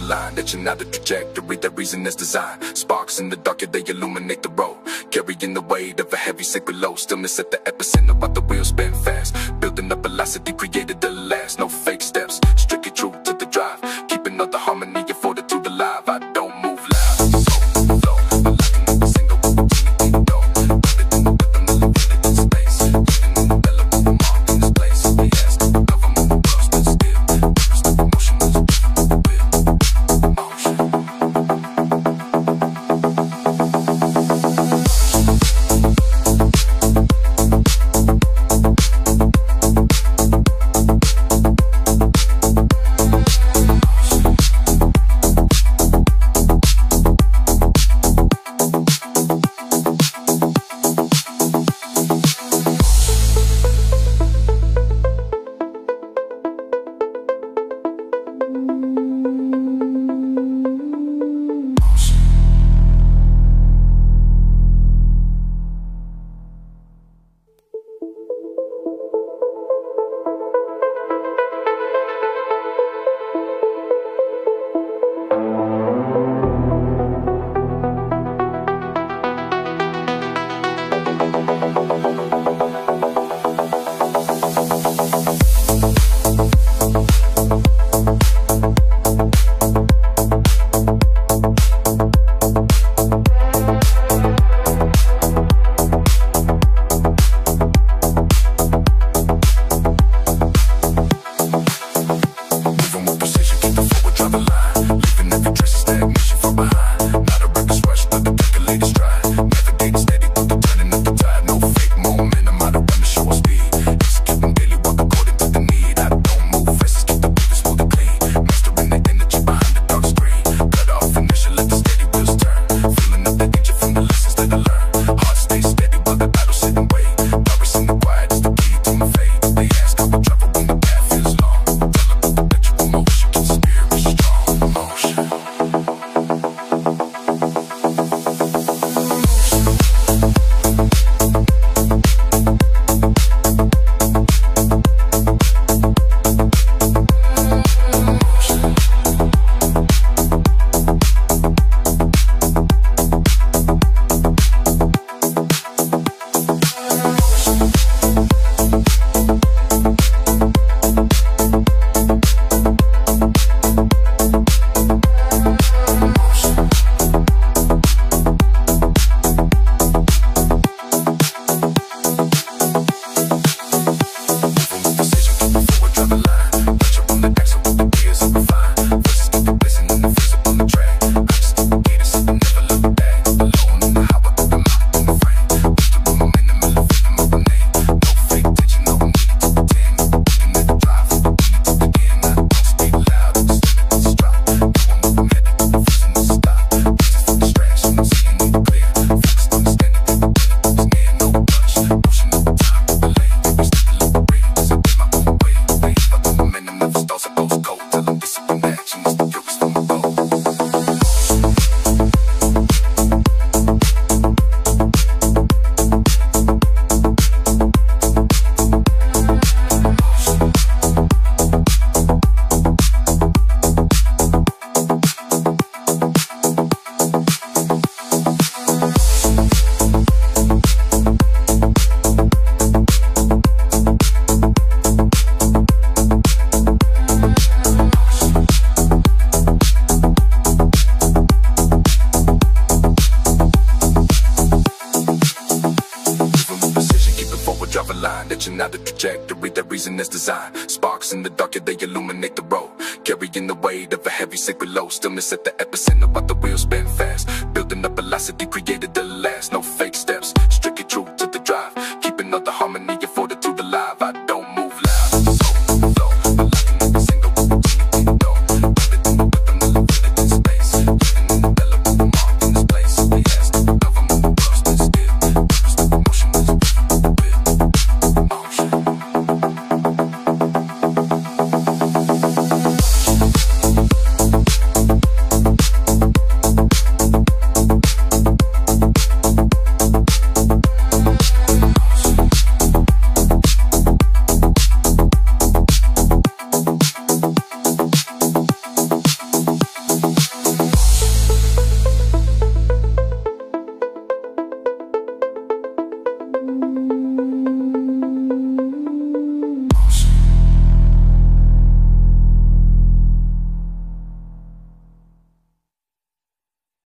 line, etching out a trajectory that reason is designed. Sparks in the dark, yeah, they illuminate the road, carrying the weight of a heavy sacred load. Stillness at the epicenter while the wheels spin fast, building up velocity created to last. No fake steps, strictly true to the drive, keeping all the harmony and fortitude alive. I don't move loud, so flow, but locking up a single opportunity to go. Grounded in the rhythm, elevated in space, keeping in the relevant mark in this place. They ask the government, the world's been still. There's no emotion, there's a different will. Motion. Etching out the trajectory that reason is designed. Sparks in the dark, yeah, they illuminate the road, carrying the weight of a heavy sacred load. Stillness at the epicenter while the wheels spin fast, building up velocity created to last. No fake steps,